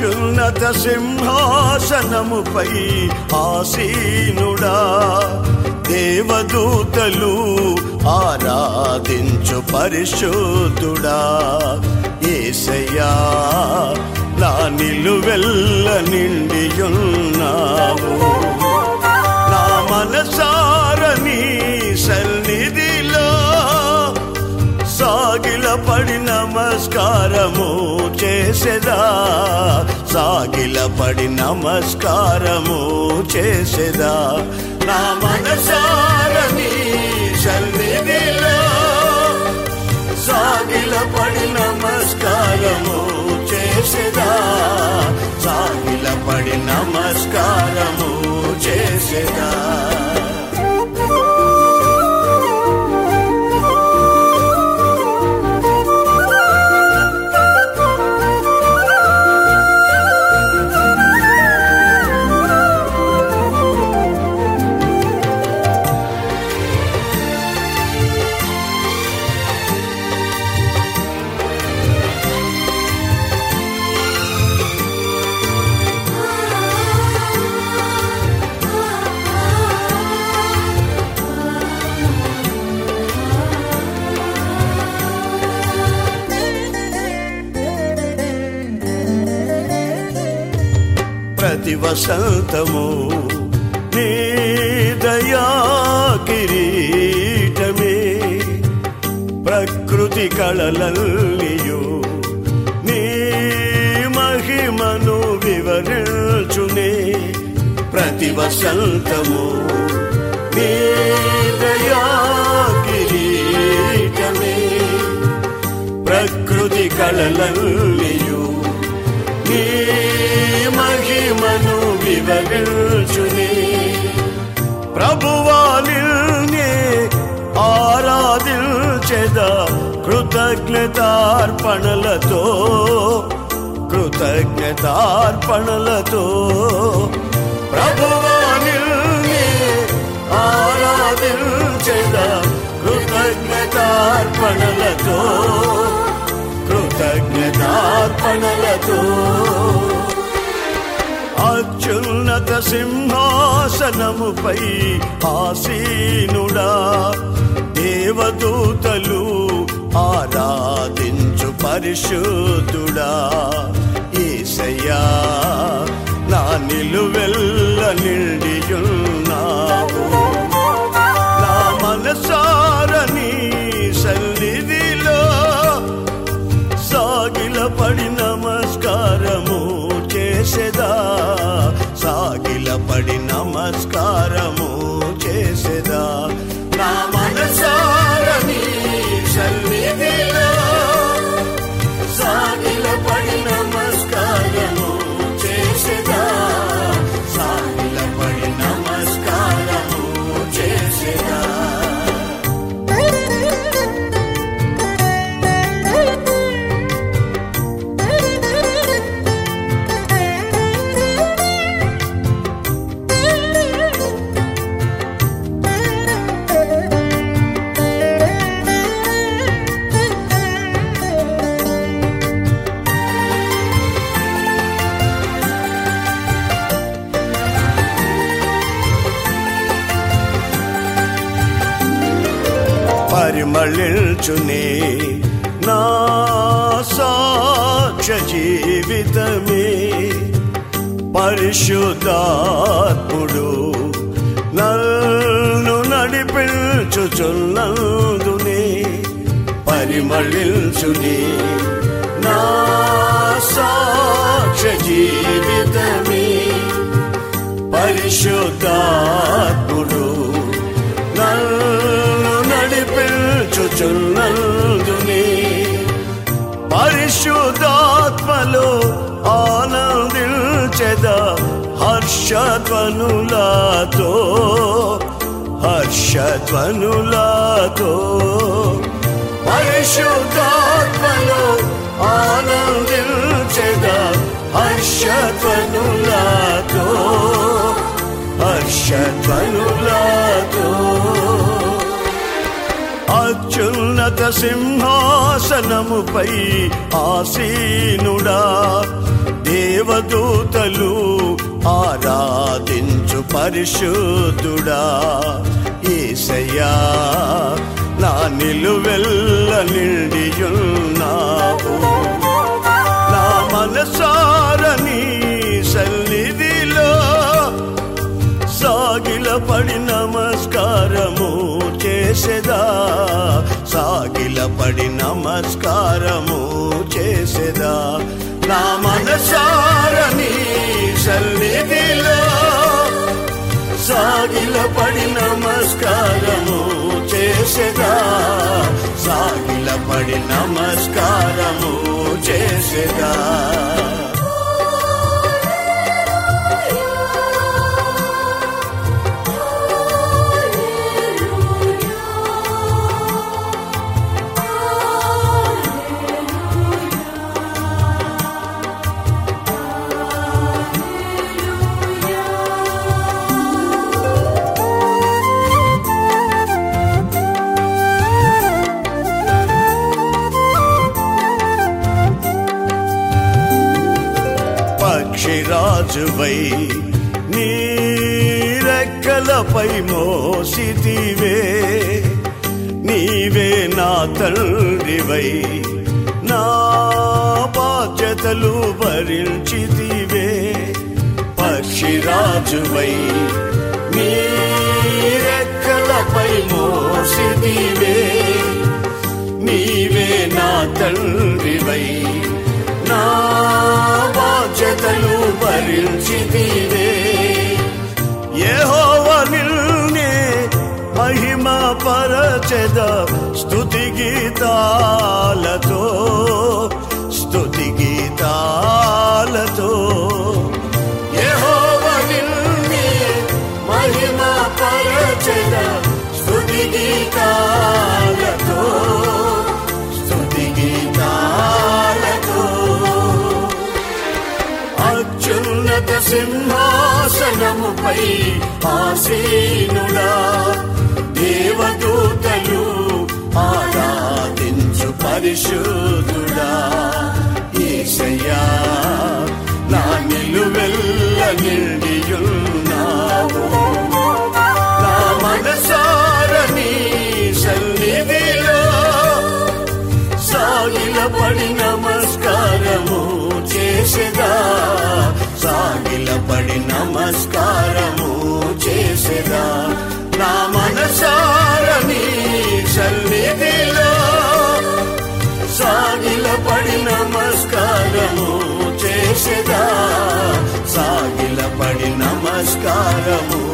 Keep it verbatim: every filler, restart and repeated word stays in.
అత్యున్నత సింహాసనముపై ఆసీనుడా, దేవదూతలు ఆరాధించు పరిశుద్ధుడా. యేసయ్యా నా నిలువెల్ల నిండియున్నావు, నా మనసార నీ సన్నిధిలో సాగిలపడి నమస్కారము చేసెదా, సాగిలపడి నమస్కారము చేసెదా. నా మనసార నీ సన్నిధిలో సాగిలపడి నమస్కారము చేసెదా, సాగిలపడి నమస్కారము చేసెదా. ప్రతి వసంతము నీ దయా కిరీటమే, ప్రకృతి కళలల్లియు నీ మహిమను వివరించునే. ప్రతి వసంతము నీ దయా కిరీటమే, ప్రకృతి కళలల్లియు నీ మహిమను వివరించునే. ప్రభువా నిన్నే ఆరాధించెదా కృతజ్ఞతార్పణలతో, కృతజ్ఞతార్పణలతో. ప్రభువా నిన్నే ఆరాధించెదా కృతజ్ఞతార్పణలతో, కృతజ్ఞతార్పణలతో. అత్యున్నత సింహాసనముపై ఆసీనుడా, దేవదూతలు ఆరాధించు పరిశుద్ధుడా. యేసయ్యా నా నిలువెల్ల నిండియున్నావు, నా మనసార నీ సన్నిధిలో సాగిలపడి నమస్కారము చేసెదా, సాగిలపడి నమస్కారము చేసెదా. నా మనసార నీ సన్నిధిలో సాగిలపడి నమస్కారము చేసెదా, సాగిలపడి నమస్కారము చేసెదా. పరిమళించునే నా సాక్ష్య జీవితమే, పరిశుద్ధాత్ముడు నన్ను నడిపించుచున్నందునే. పరిమళించునే నా సాక్ష్య జీవితమే, పరిశుద్ధాత్ముడు నన్ను నడిపించుచున్నందునే. పరిశుద్ధాత్మలో ఆనందించెదా హర్షధ్వనులతో, హర్షధ్వనులతో. పరిశుద్ధాత్మలో ఆనందించెదా హర్షధ్వనులతో, హర్షధ్వనులతో. అత్యున్నత సింహాసనముపై ఆసీనుడా, దేవ దేవదూతలు ఆరాధించు పరిశుద్ధుడా యేసయ్యా, నా నిలువెల్ల నిండియున్నావు. నా మనసారని సన్నిధిలో సాగిలపడి నమస్కారము చేసేదా, సాగిలపడి నమస్కారము చేసేదా. నా మనసారని సన్నిధిలో సాగిలపడి నమస్కారము చేసేదా, సాగిలపడి నమస్కారము చేసేదా. పక్షిరాజువై నీ రెక్కలపై మోసితివే, నీవే నా తండ్రివై నా బాధ్యతలు భరించితివే. పక్షిరాజువై నీ రెక్కలపై మోసితివే, నీవే నా తండ్రివై నా బాధ్యతలు భరించితివే. యెహోవా నిన్నే మహిమ పరచెద స్తుతి గీతాలతో, స్తుతి గీతాలతో. యెహోవా నిన్నే మహిమ పరచెద స్తుతి గీతాలతో, స్తుతి గీతాలతో. అత్యున్నత సింహాసనముపై ఆసీనుడా, దేవదూతలు ఆరాధించు పరిశుద్ధుడా యేసయ్యా, నా నిలువెల్ల నిండియున్నావు. నా మనసారని సన్నిధిలో సాగిలపడి నమస్కారము చేసేదా, సాగిలపడి నమస్కారము చేసేదా. నా మనసారని సన్నిధిలో సాగిలపడి నమస్కారము చేసేదా, సాగిలపడి నమస్కారము